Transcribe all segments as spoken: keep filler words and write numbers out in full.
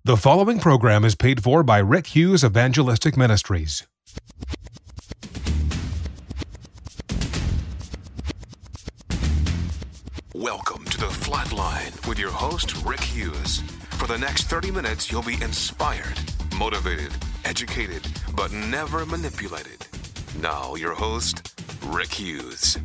The following program is paid for by Rick Hughes Evangelistic Ministries. Welcome to The Flatline with your host, Rick Hughes. For the next thirty minutes, you'll be inspired, motivated, educated, but never manipulated. Now, your host, Rick Hughes.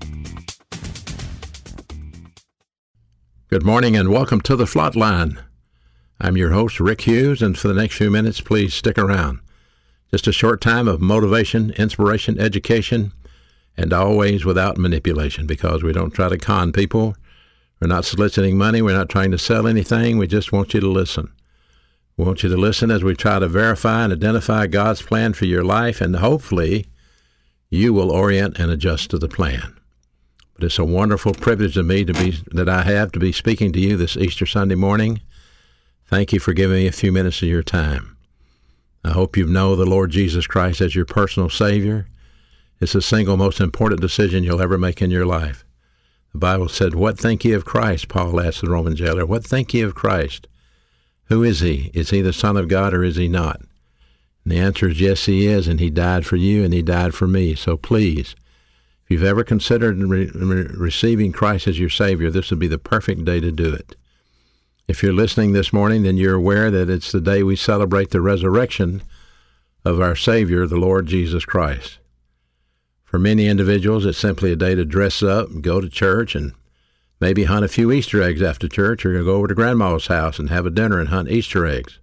Good morning and welcome to The Flatline. I'm your host, Rick Hughes, and for the next few minutes, please stick around. Just a short time of motivation, inspiration, education, and always without manipulation, because we don't try to con people. We're not soliciting money. We're not trying to sell anything. We just want you to listen. We want you to listen as we try to verify and identify God's plan for your life, and hopefully you will orient and adjust to the plan. But it's a wonderful privilege to me to be that I have to be speaking to you this Easter Sunday morning. Thank you for giving me a few minutes of your time. I hope you know the Lord Jesus Christ as your personal Savior. It's the single most important decision you'll ever make in your life. The Bible said, "What think ye of Christ?" Paul asked the Roman jailer. "What think ye of Christ? Who is he? Is he the Son of God or is he not?" And the answer is yes, he is, and he died for you and he died for me. So please, if you've ever considered re- re- receiving Christ as your Savior, this would be the perfect day to do it. If you're listening this morning, then you're aware that it's the day we celebrate the resurrection of our Savior, the Lord Jesus Christ. For many individuals, it's simply a day to dress up and go to church and maybe hunt a few Easter eggs after church, or go over to Grandma's house and have a dinner and hunt Easter eggs.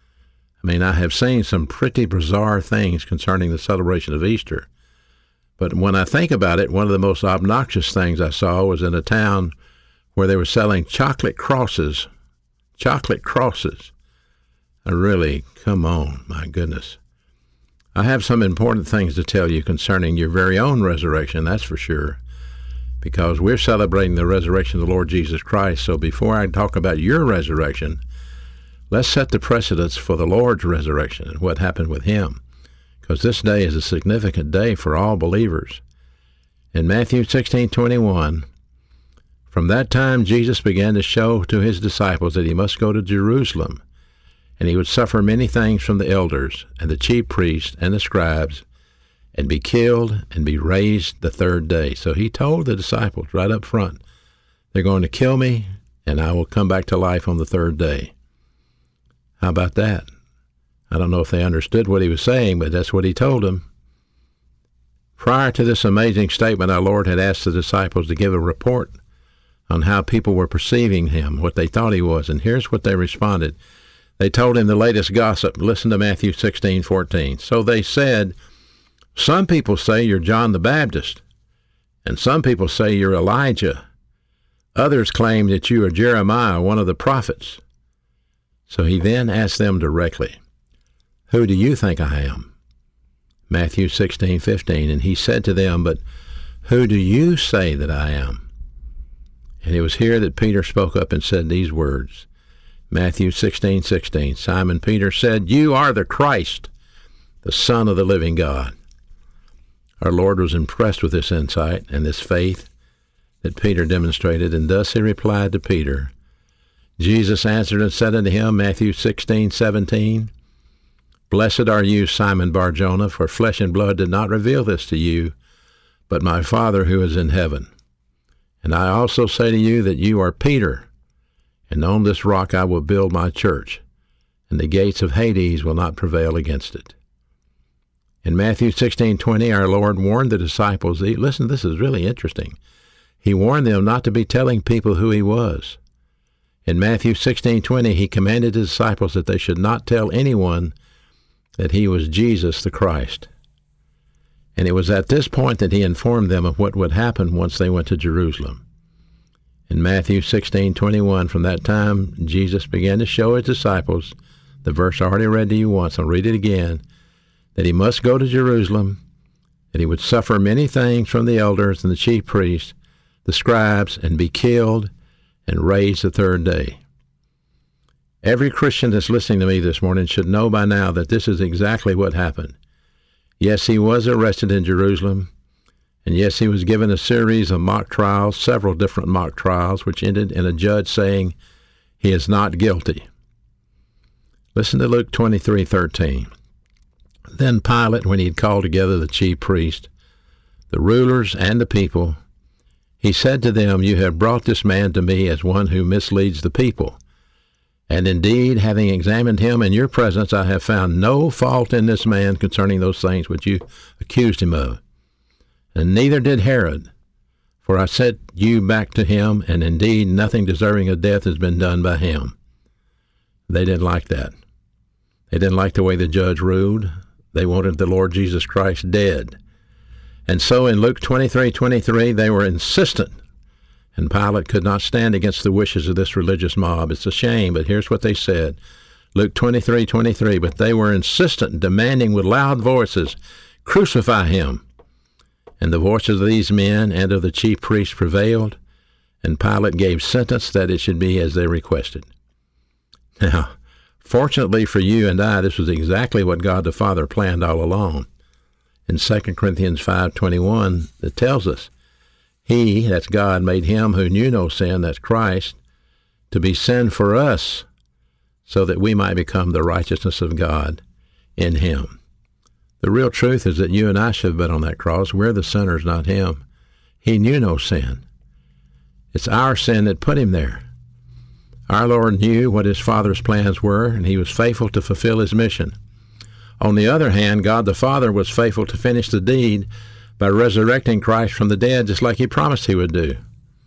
I mean, I have seen some pretty bizarre things concerning the celebration of Easter. But when I think about it, one of the most obnoxious things I saw was in a town where they were selling chocolate crosses. Chocolate crosses. I really, come on, my goodness. I have some important things to tell you concerning your very own resurrection, that's for sure, because we're celebrating the resurrection of the Lord Jesus Christ. So before I talk about your resurrection, let's set the precedence for the Lord's resurrection and what happened with him, because this day is a significant day for all believers. In Matthew sixteen twenty-one, from that time Jesus began to show to his disciples that he must go to Jerusalem, and he would suffer many things from the elders and the chief priests and the scribes, and be killed and be raised the third day. So he told the disciples right up front, they're going to kill me, and I will come back to life on the third day. How about that? I don't know if they understood what he was saying, but that's what he told them. Prior to this amazing statement, our Lord had asked the disciples to give a report on how people were perceiving him, what they thought he was, and here's what they responded. They told him the latest gossip. Listen to Matthew sixteen fourteen. So they said, "Some people say you're John the Baptist, and some people say you're Elijah. Others claim that you are Jeremiah, one of the prophets." So he then asked them directly, "Who do you think I am?" Matthew sixteen fifteen. And he said to them, "But who do you say that I am?" And it was here that Peter spoke up and said these words. Matthew sixteen sixteen. Simon Peter said, "You are the Christ, the Son of the living God." Our Lord was impressed with this insight and this faith that Peter demonstrated, and thus he replied to Peter. Jesus answered and said unto him, Matthew sixteen seventeen, "Blessed are you, Simon Bar-Jonah, for flesh and blood did not reveal this to you, but my Father who is in heaven. And I also say to you that you are Peter, and on this rock I will build my church, and the gates of Hades will not prevail against it." In Matthew sixteen twenty, our Lord warned the disciples, listen, this is really interesting. He warned them not to be telling people who he was. In Matthew sixteen twenty, he commanded his disciples that they should not tell anyone that he was Jesus the Christ. And it was at this point that he informed them of what would happen once they went to Jerusalem. In Matthew sixteen twenty-one, from that time, Jesus began to show his disciples, the verse I already read to you once, I'll read it again, that he must go to Jerusalem, that he would suffer many things from the elders and the chief priests, the scribes, and be killed and raised the third day. Every Christian that's listening to me this morning should know by now that this is exactly what happened. Yes, he was arrested in Jerusalem, and yes, he was given a series of mock trials, several different mock trials, which ended in a judge saying he is not guilty. Listen to Luke twenty-three thirteen. Then Pilate, when he had called together the chief priests, the rulers, and the people, he said to them, You have brought this man to me as one who misleads the people. And indeed, having examined him in your presence, I have found no fault in this man concerning those things which you accused him of. And neither did Herod, for I sent you back to him, and indeed nothing deserving of death has been done by him. They didn't like that. They didn't like the way the judge ruled. They wanted the Lord Jesus Christ dead. And so in Luke twenty-three twenty-three, they were insistent, and Pilate could not stand against the wishes of this religious mob. It's a shame, but here's what they said. Luke twenty-three twenty-three, but they were insistent, demanding with loud voices, Crucify him. And the voices of these men and of the chief priests prevailed, and Pilate gave sentence that it should be as they requested. Now, fortunately for you and I, this was exactly what God the Father planned all along. In Second Corinthians five twenty-one, it tells us, He, that's God, made him who knew no sin, that's Christ, to be sin for us, so that we might become the righteousness of God in him. The real truth is that you and I should have been on that cross. We're the sinners, not him. He knew no sin. It's our sin that put him there. Our Lord knew what his Father's plans were, and he was faithful to fulfill his mission. On the other hand, God the Father was faithful to finish the deed by resurrecting Christ from the dead, just like he promised he would do.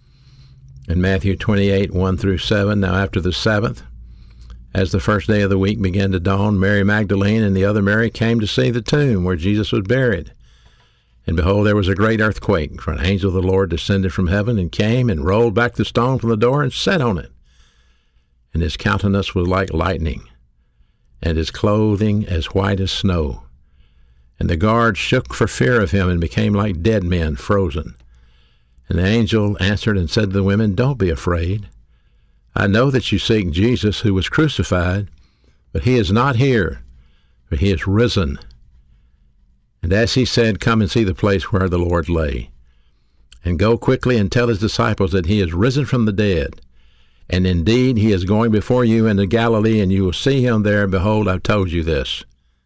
In Matthew twenty-eight, one through seven, now after the Sabbath, as the first day of the week began to dawn, Mary Magdalene and the other Mary came to see the tomb where Jesus was buried. And behold, there was a great earthquake, for an angel of the Lord descended from heaven and came and rolled back the stone from the door and sat on it. And his countenance was like lightning, and his clothing as white as snow. And the guards shook for fear of him and became like dead men, frozen. And the angel answered and said to the women, Don't be afraid. I know that you seek Jesus who was crucified, but he is not here, but he is risen. And as he said, Come and see the place where the Lord lay. And go quickly and tell his disciples that he is risen from the dead. And indeed he is going before you into Galilee, and you will see him there. Behold, I've told you this.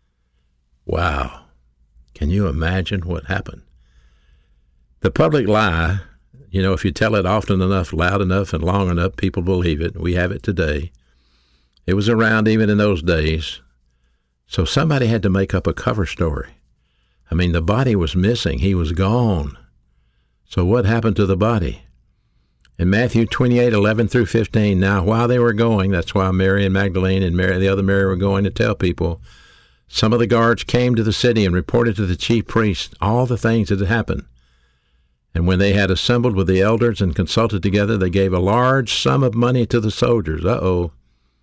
Wow. Can you imagine what happened? The public lie, you know, if you tell it often enough, loud enough, and long enough, people believe it. We have it today. It was around even in those days. So somebody had to make up a cover story. I mean, the body was missing. He was gone. So what happened to the body? In Matthew twenty-eight, eleven through fifteen, now while they were going, that's why Mary and Magdalene and Mary, the other Mary were going to tell people, some of the guards came to the city and reported to the chief priests all the things that had happened. And when they had assembled with the elders and consulted together, they gave a large sum of money to the soldiers. Uh-oh.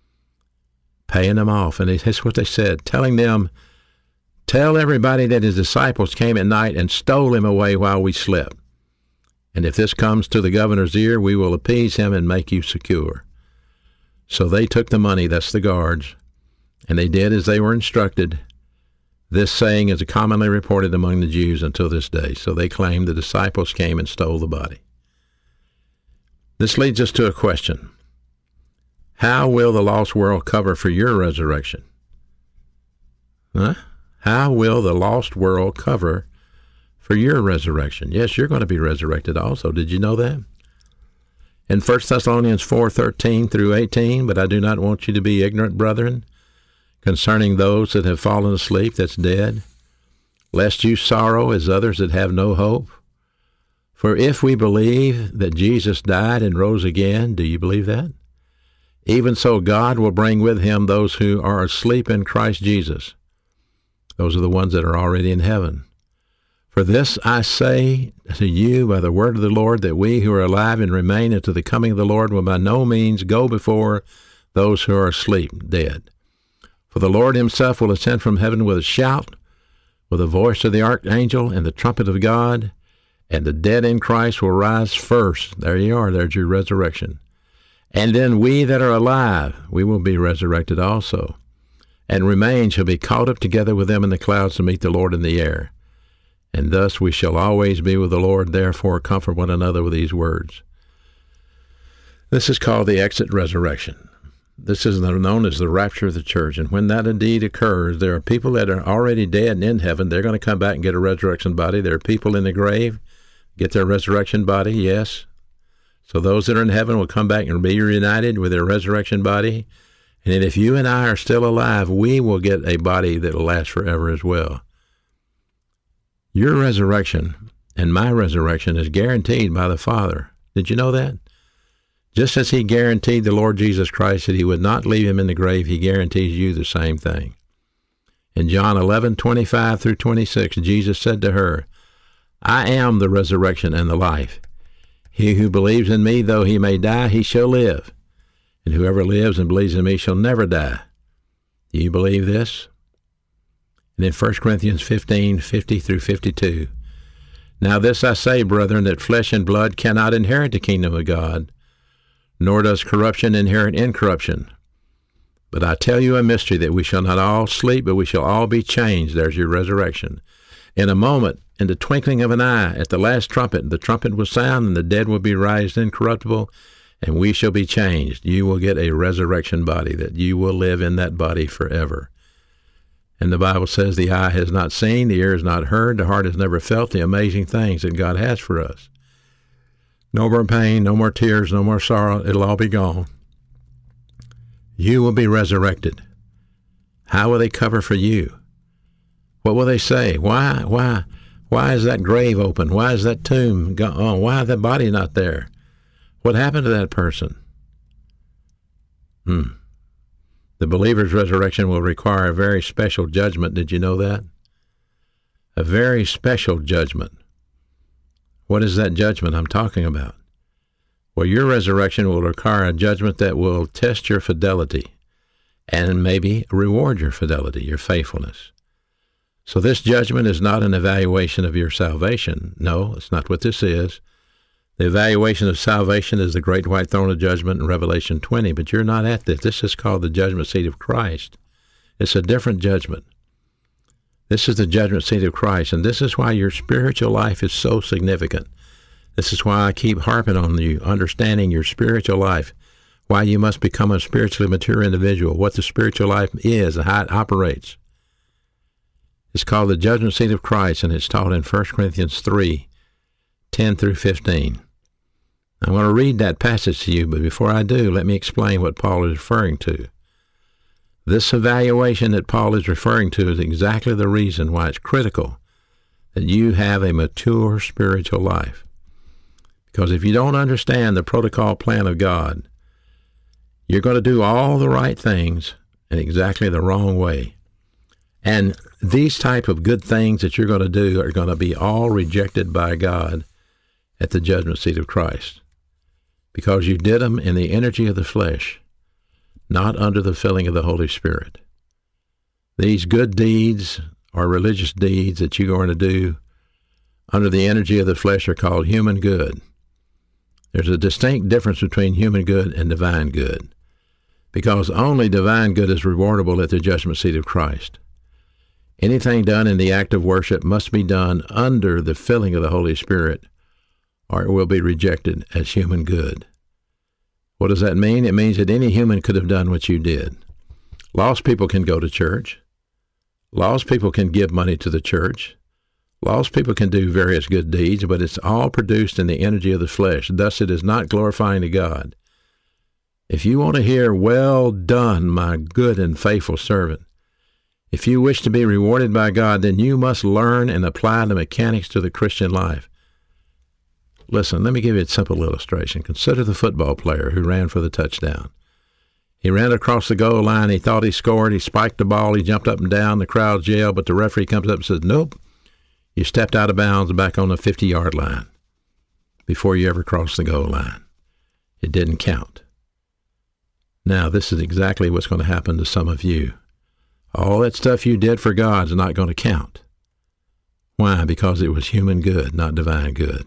Paying them off. And that's what they said, telling them, Tell everybody that his disciples came at night and stole him away while we slept. And if this comes to the governor's ear, we will appease him and make you secure. So they took the money, that's the guards, and they did as they were instructed. This saying is commonly reported among the Jews until this day. So they claim the disciples came and stole the body. This leads us to a question. How will the lost world cover for your resurrection? Huh? How will the lost world cover for your resurrection? Yes, you're going to be resurrected also. Did you know that? In First Thessalonians four, thirteen through eighteen, but I do not want you to be ignorant, brethren, concerning those that have fallen asleep, that's dead, lest you sorrow as others that have no hope. For if we believe that Jesus died and rose again, do you believe that? Even so God will bring with him those who are asleep in Christ Jesus. Those are the ones that are already in heaven. For this I say to you by the word of the Lord, that we who are alive and remain unto the coming of the Lord will by no means go before those who are asleep, dead. For the Lord himself will ascend from heaven with a shout, with the voice of the archangel and the trumpet of God, and the dead in Christ will rise first. There you are, there's your resurrection. And then we that are alive, we will be resurrected also, and remain shall be caught up together with them in the clouds to meet the Lord in the air. And thus we shall always be with the Lord. Therefore comfort one another with these words. This is called the exit resurrection. This is known as the rapture of the church. And when that indeed occurs, there are people that are already dead and in heaven. They're going to come back and get a resurrection body. There are people in the grave, get their resurrection body, yes. So those that are in heaven will come back and be reunited with their resurrection body. And then if you and I are still alive, we will get a body that will last forever as well. Your resurrection and my resurrection is guaranteed by the Father. Did you know that? Just as he guaranteed the Lord Jesus Christ that he would not leave him in the grave, he guarantees you the same thing. In John eleven, twenty-five through twenty-six, Jesus said to her, I am the resurrection and the life. He who believes in me, though he may die, he shall live. And whoever lives and believes in me shall never die. Do you believe this? And in First Corinthians fifteen, fifty through fifty-two, Now this I say, brethren, that flesh and blood cannot inherit the kingdom of God, nor does corruption inherit incorruption. But I tell you a mystery, that we shall not all sleep, but we shall all be changed. There's your resurrection. In a moment, in the twinkling of an eye, at the last trumpet, the trumpet will sound, and the dead will be raised incorruptible, and we shall be changed. You will get a resurrection body, that you will live in that body forever. And the Bible says the eye has not seen, the ear has not heard, the heart has never felt the amazing things that God has for us. No more pain, no more tears, no more sorrow. It'll all be gone. You will be resurrected. How will they cover for you? What will they say? Why, why, why is that grave open? Why is that tomb gone? Why is that body not there? What happened to that person? Hmm. The believer's resurrection will require a very special judgment. Did you know that? A very special judgment. What is that judgment I'm talking about? Well, your resurrection will require a judgment that will test your fidelity and maybe reward your fidelity, your faithfulness. So this judgment is not an evaluation of your salvation. No, it's not what this is. The evaluation of salvation is the great white throne of judgment in Revelation twenty, but you're not at this. This is called the judgment seat of Christ. It's a different judgment. This is the judgment seat of Christ, and this is why your spiritual life is so significant. This is why I keep harping on you, understanding your spiritual life, why you must become a spiritually mature individual, what the spiritual life is and how it operates. It's called the judgment seat of Christ, and it's taught in First Corinthians three, ten through fifteen. I'm going to read that passage to you, but before I do, let me explain what Paul is referring to. This evaluation that Paul is referring to is exactly the reason why it's critical that you have a mature spiritual life. Because if you don't understand the protocol plan of God, you're going to do all the right things in exactly the wrong way. And these type of good things that you're going to do are going to be all rejected by God at the judgment seat of Christ, because you did them in the energy of the flesh, not under the filling of the Holy Spirit. These good deeds or religious deeds that you're going to do under the energy of the flesh are called human good. There's a distinct difference between human good and divine good, because only divine good is rewardable at the judgment seat of Christ. Anything done in the act of worship must be done under the filling of the Holy Spirit, or it will be rejected as human good. What does that mean? It means that any human could have done what you did. Lost people can go to church. Lost people can give money to the church. Lost people can do various good deeds, but it's all produced in the energy of the flesh. Thus, it is not glorifying to God. If you want to hear, "Well done, my good and faithful servant," if you wish to be rewarded by God, then you must learn and apply the mechanics to the Christian life. Listen, let me give you a simple illustration. Consider the football player who ran for the touchdown. He ran across the goal line. He thought he scored. He spiked the ball. He jumped up and down. The crowd yelled, but the referee comes up and says, "Nope, you stepped out of bounds back on the fifty-yard line before you ever crossed the goal line. It didn't count." Now, this is exactly what's going to happen to some of you. All that stuff you did for God is not going to count. Why? Because it was human good, not divine good.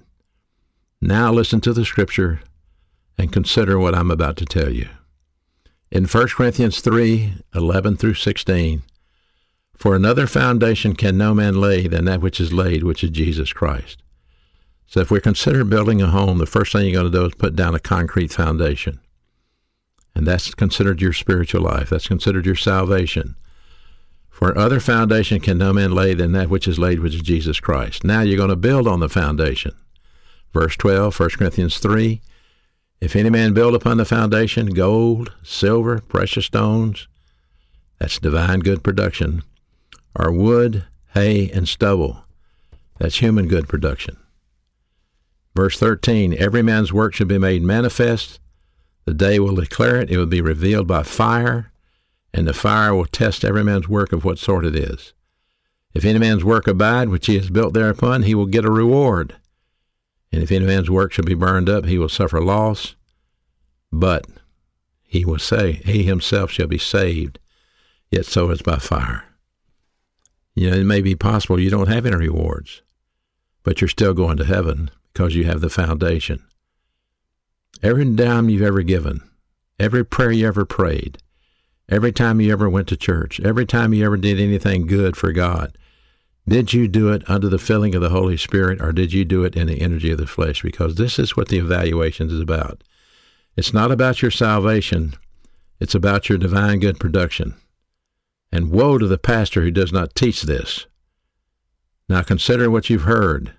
Now listen to the scripture and consider what I'm about to tell you. In First Corinthians three, eleven through sixteen, "For another foundation can no man lay than that which is laid, which is Jesus Christ." So if we consider building a home, the first thing you're going to do is put down a concrete foundation. And that's considered your spiritual life. That's considered your salvation. For other foundation can no man lay than that which is laid, which is Jesus Christ. Now you're going to build on the foundation. Verse twelve, First Corinthians three, if any man build upon the foundation gold, silver, precious stones, that's divine good production, or wood, hay, and stubble, that's human good production. Verse thirteen, every man's work should be made manifest. The day will declare it. It will be revealed by fire, and the fire will test every man's work of what sort it is. If any man's work abide, which he has built thereupon, he will get a reward. And if any man's work shall be burned up, he will suffer loss, but he will say, he himself shall be saved, yet so is by fire. You know, it may be possible you don't have any rewards, but you're still going to heaven because you have the foundation. Every dime you've ever given, every prayer you ever prayed, every time you ever went to church, every time you ever did anything good for God, did you do it under the filling of the Holy Spirit, or did you do it in the energy of the flesh? Because this is what the evaluation is about. It's not about your salvation. It's about your divine good production. And woe to the pastor who does not teach this. Now consider what you've heard.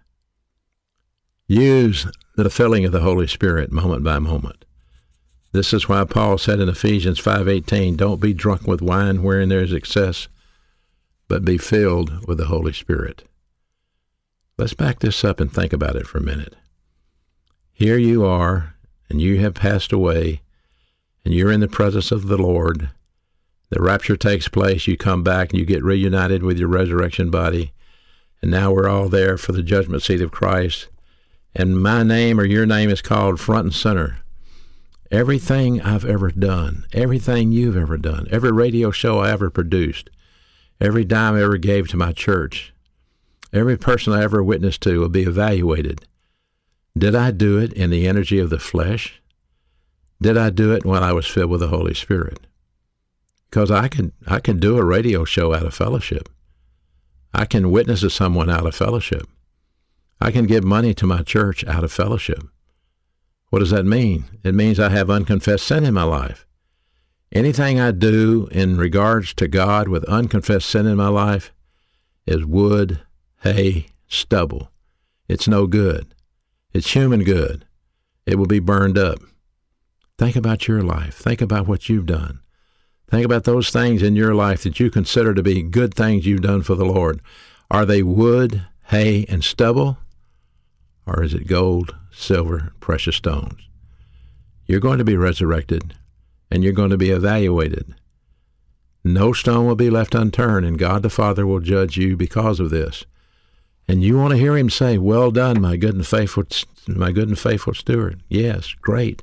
Use the filling of the Holy Spirit moment by moment. This is why Paul said in Ephesians five eighteen, don't be drunk with wine wherein there is excess, but be filled with the Holy Spirit. Let's back this up and think about it for a minute. Here you are, and you have passed away, and you're in the presence of the Lord. The rapture takes place, you come back, and you get reunited with your resurrection body, and now we're all there for the judgment seat of Christ, and my name or your name is called front and center. Everything I've ever done, everything you've ever done, every radio show I ever produced, every dime I ever gave to my church, every person I ever witnessed to will be evaluated. Did I do it in the energy of the flesh? Did I do it when I was filled with the Holy Spirit? Because I can, I can do a radio show out of fellowship. I can witness to someone out of fellowship. I can give money to my church out of fellowship. What does that mean? It means I have unconfessed sin in my life. Anything I do in regards to God with unconfessed sin in my life is wood, hay, stubble. It's no good. It's human good. It will be burned up. Think about your life. Think about what you've done. Think about those things in your life that you consider to be good things you've done for the Lord. Are they wood, hay, and stubble? Or is it gold, silver, precious stones? You're going to be resurrected, and you're going to be evaluated. No stone will be left unturned, and God the Father will judge you because of this. And you want to hear him say, well done, my good and faithful, my good and faithful steward. Yes, great.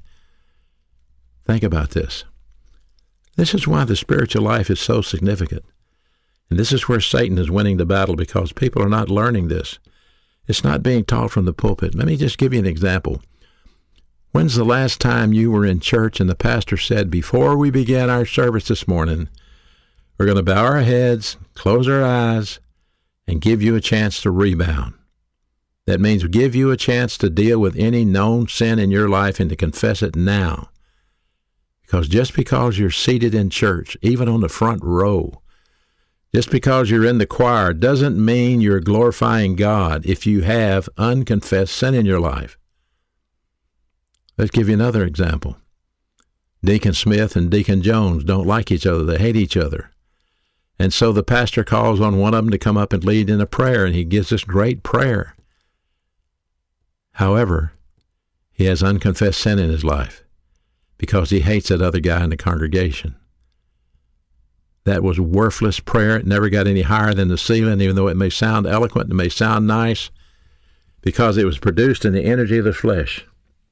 Think about this. This is why the spiritual life is so significant. And this is where Satan is winning the battle, because people are not learning this. It's not being taught from the pulpit. Let me just give you an example. When's the last time you were in church and the pastor said, before we begin our service this morning, we're going to bow our heads, close our eyes, and give you a chance to rebound? That means give you a chance to deal with any known sin in your life and to confess it now. Because just because you're seated in church, even on the front row, just because you're in the choir doesn't mean you're glorifying God if you have unconfessed sin in your life. Let's give you another example. Deacon Smith and Deacon Jones don't like each other. They hate each other. And so the pastor calls on one of them to come up and lead in a prayer, and he gives this great prayer. However, he has unconfessed sin in his life because he hates that other guy in the congregation. That was worthless prayer. It never got any higher than the ceiling, even though it may sound eloquent, it may sound nice, because it was produced in the energy of the flesh.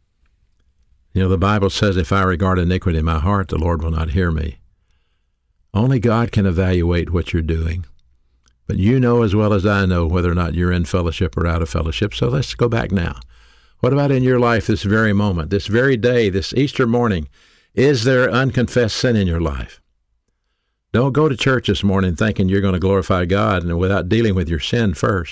You know, the Bible says, if I regard iniquity in my heart, the Lord will not hear me. Only God can evaluate what you're doing. But you know as well as I know whether or not you're in fellowship or out of fellowship. So let's go back now. What about in your life this very moment, this very day, this Easter morning? Is there unconfessed sin in your life? Don't go to church this morning thinking you're going to glorify God and without dealing with your sin first.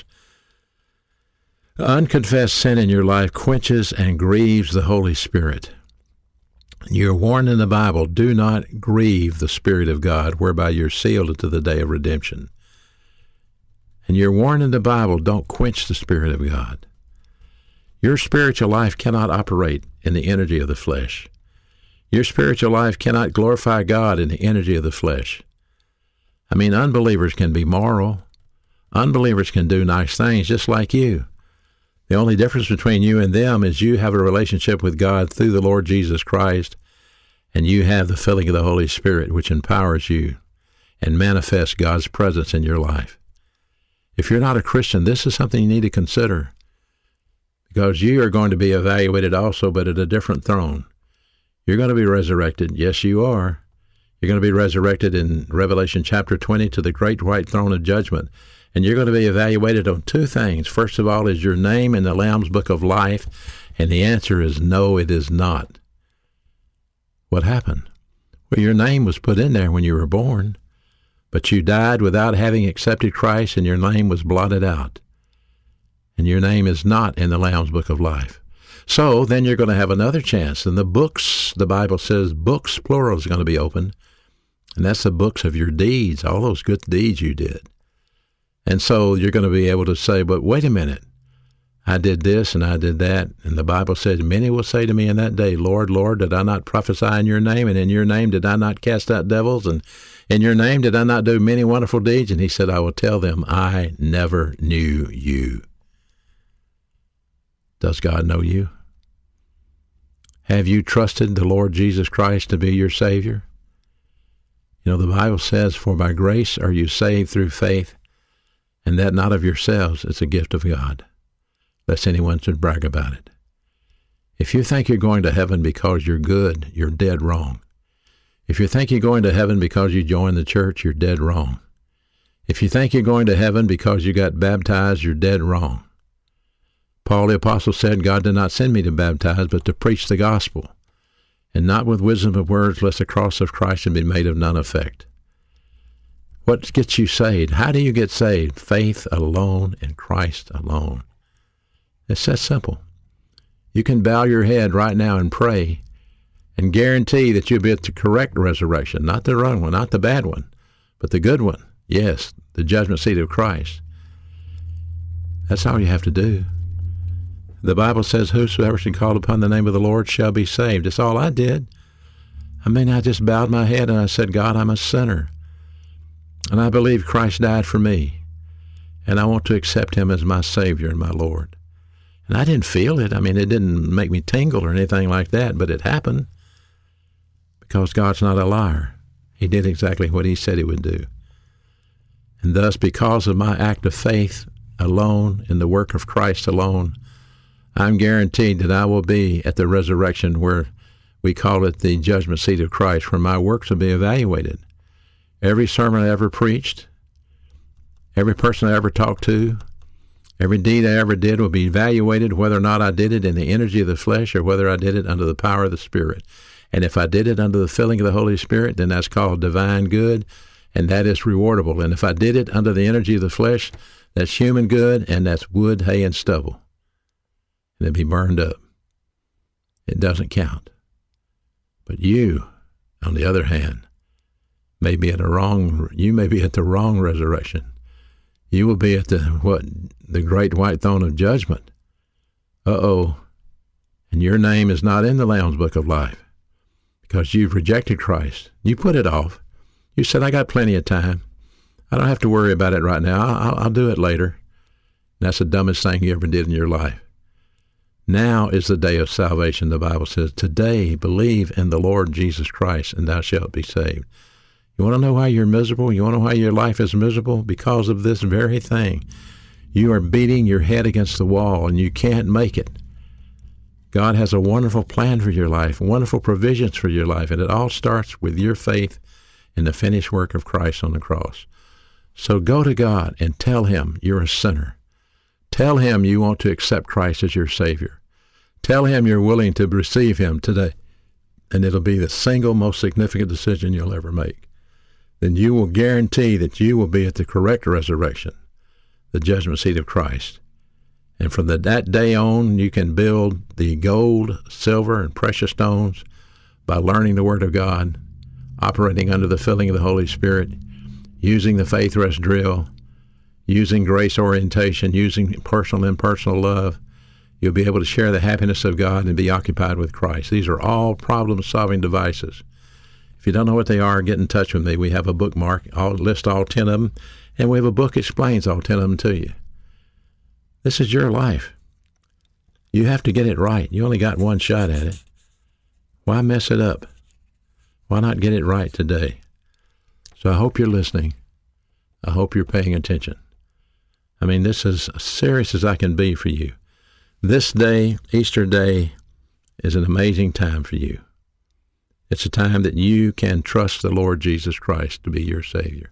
Unconfessed sin in your life quenches and grieves the Holy Spirit. You're warned in the Bible, do not grieve the Spirit of God, whereby you're sealed unto the day of redemption. And you're warned in the Bible, don't quench the Spirit of God. Your spiritual life cannot operate in the energy of the flesh. Your spiritual life cannot glorify God in the energy of the flesh. I mean, unbelievers can be moral. Unbelievers can do nice things just like you. The only difference between you and them is you have a relationship with God through the Lord Jesus Christ, and you have the filling of the Holy Spirit, which empowers you and manifests God's presence in your life. If you're not a Christian, this is something you need to consider, because you are going to be evaluated also, but at a different throne. You're going to be resurrected. Yes, you are. You're going to be resurrected in Revelation chapter twenty to the great white throne of judgment. And you're going to be evaluated on two things. First of all, is your name in the Lamb's Book of Life? And the answer is no, it is not. What happened? Well, your name was put in there when you were born, but you died without having accepted Christ, and your name was blotted out. And your name is not in the Lamb's Book of Life. So then you're going to have another chance. And the books, the Bible says, books, plural, is going to be opened. And that's the books of your deeds, all those good deeds you did. And so you're going to be able to say, but wait a minute, I did this and I did that. And the Bible says, many will say to me in that day, Lord, Lord, did I not prophesy in your name? And in your name did I not cast out devils? And in your name did I not do many wonderful deeds? And he said, I will tell them, I never knew you. Does God know you? Have you trusted the Lord Jesus Christ to be your Savior? You know, the Bible says, for by grace are you saved through faith, and that not of yourselves, it's a gift of God, lest anyone should brag about it. If you think you're going to heaven because you're good, you're dead wrong. If you think you're going to heaven because you joined the church, you're dead wrong. If you think you're going to heaven because you got baptized, you're dead wrong. Paul the Apostle said, God did not send me to baptize, but to preach the gospel, and not with wisdom of words, lest the cross of Christ should be made of none effect. What gets you saved? How do you get saved? Faith alone in Christ alone. It's that simple. You can bow your head right now and pray and guarantee that you'll be at the correct resurrection, not the wrong one, not the bad one, but the good one. Yes, the judgment seat of Christ. That's all you have to do. The Bible says, whosoever shall call upon the name of the Lord shall be saved. That's all I did. I mean, I just bowed my head and I said, God, I'm a sinner. And I believe Christ died for me. And I want to accept him as my Savior and my Lord. And I didn't feel it. I mean, it didn't make me tingle or anything like that, but it happened because God's not a liar. He did exactly what he said he would do. And thus, because of my act of faith alone in the work of Christ alone, I'm guaranteed that I will be at the resurrection where we call it the judgment seat of Christ, where my works will be evaluated. Every sermon I ever preached, every person I ever talked to, every deed I ever did will be evaluated whether or not I did it in the energy of the flesh or whether I did it under the power of the Spirit. And if I did it under the filling of the Holy Spirit, then that's called divine good, and that is rewardable. And if I did it under the energy of the flesh, that's human good, and that's wood, hay, and stubble. And it'd be burned up. It doesn't count. But you, on the other hand, may be at a wrong, you may be at the wrong resurrection. You will be at the, what, the great white throne of judgment. Uh-oh. And your name is not in the Lamb's Book of Life because you've rejected Christ. You put it off. You said, I got plenty of time. I don't have to worry about it right now. I'll, I'll do it later. And that's the dumbest thing you ever did in your life. Now is the day of salvation. The Bible says, today believe in the Lord Jesus Christ and thou shalt be saved. You want to know why you're miserable? You want to know why your life is miserable? Because of this very thing. You are beating your head against the wall and you can't make it. God has a wonderful plan for your life, wonderful provisions for your life, and it all starts with your faith in the finished work of Christ on the cross. So go to God and tell him you're a sinner. Tell him you want to accept Christ as your Savior. Tell him you're willing to receive him today, and it'll be the single most significant decision you'll ever make. Then you will guarantee that you will be at the correct resurrection, the judgment seat of Christ. And from the, that day on, you can build the gold, silver, and precious stones by learning the Word of God, operating under the filling of the Holy Spirit, using the faith rest drill, using grace orientation, using personal and impersonal love, you'll be able to share the happiness of God and be occupied with Christ. These are all problem-solving devices. If you don't know what they are, get in touch with me. We have a bookmark. I'll list all ten of them, and we have a book that explains all ten of them to you. This is your life. You have to get it right. You only got one shot at it. Why mess it up? Why not get it right today? So I hope you're listening. I hope you're paying attention. I mean, this is as serious as I can be for you. This day, Easter Day, is an amazing time for you. It's a time that you can trust the Lord Jesus Christ to be your Savior.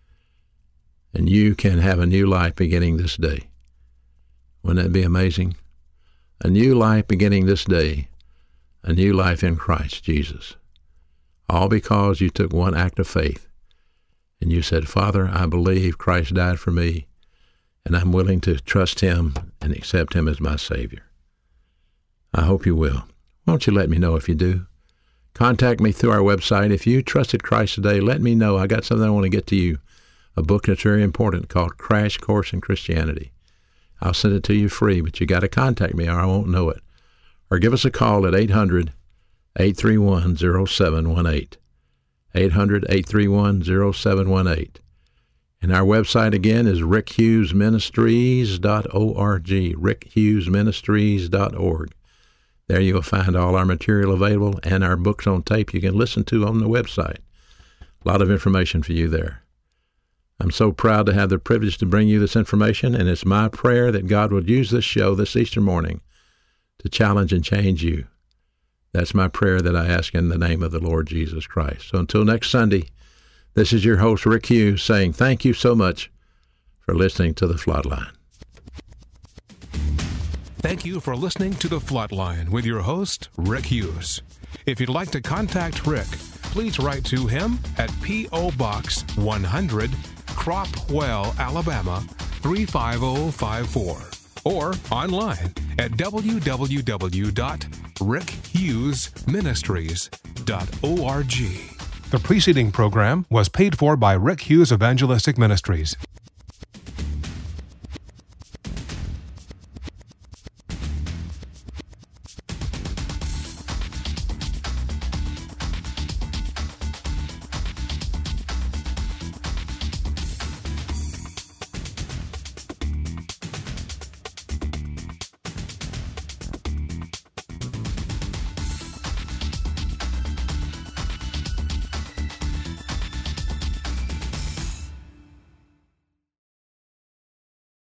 And you can have a new life beginning this day. Wouldn't that be amazing? A new life beginning this day. A new life in Christ Jesus. All because you took one act of faith. And you said, Father, I believe Christ died for me, and I'm willing to trust him and accept him as my Savior. I hope you will. Won't you let me know if you do? Contact me through our website. If you trusted Christ today, let me know. I got something I want to get to you, a book that's very important called Crash Course in Christianity. I'll send it to you free, but you got to contact me or I won't know it. Or give us a call at eight hundred, eight three one, oh seven one eight. eight hundred, eight three one, oh seven one eight. And our website again is rick hughes ministries dot org, rick hughes ministries dot org. There you'll find all our material available and our books on tape you can listen to on the website. A lot of information for you there. I'm so proud to have the privilege to bring you this information, and it's my prayer that God would use this show this Easter morning to challenge and change you. That's my prayer that I ask in the name of the Lord Jesus Christ. So until next Sunday, this is your host, Rick Hughes, saying thank you so much for listening to The Flatline. Thank you for listening to The Flatline with your host, Rick Hughes. If you'd like to contact Rick, please write to him at P O. Box one hundred, Cropwell, Alabama three five zero five four, or online at w w w dot rick hughes ministries dot org. The preceding program was paid for by Rick Hughes Evangelistic Ministries.